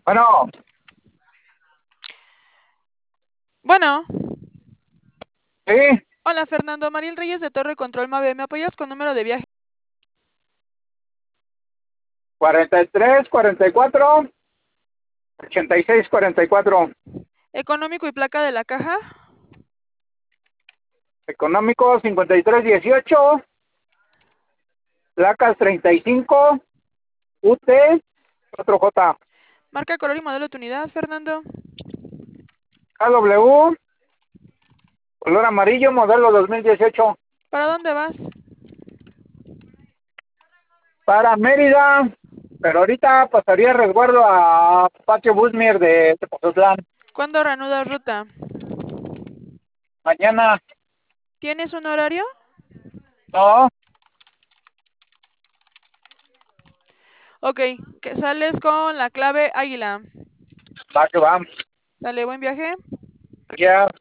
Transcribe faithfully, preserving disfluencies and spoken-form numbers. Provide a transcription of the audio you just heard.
Bueno, Bueno, sí, hola Fernando, Mariel Reyes de Torre Control Mave, ¿me apoyas con número de viaje? cuarenta y tres, cuarenta y cuatro, ochenta y seis, cuarenta y cuatro. Económico y placa de la caja. Económico cincuenta y tres dieciocho, placas treinta y cinco, U T cuatro J, Marca, color y modelo de tu unidad, Fernando. K W, color amarillo, modelo dos mil dieciocho. ¿Para dónde vas? Para Mérida, pero ahorita pasaría resguardo a Patio Busmier de Tepoztlán. ¿Cuándo reanudas ruta? Mañana, ¿Tienes un horario? no, Ok, que sales con la clave águila. va que va. Sale, buen viaje. Ya.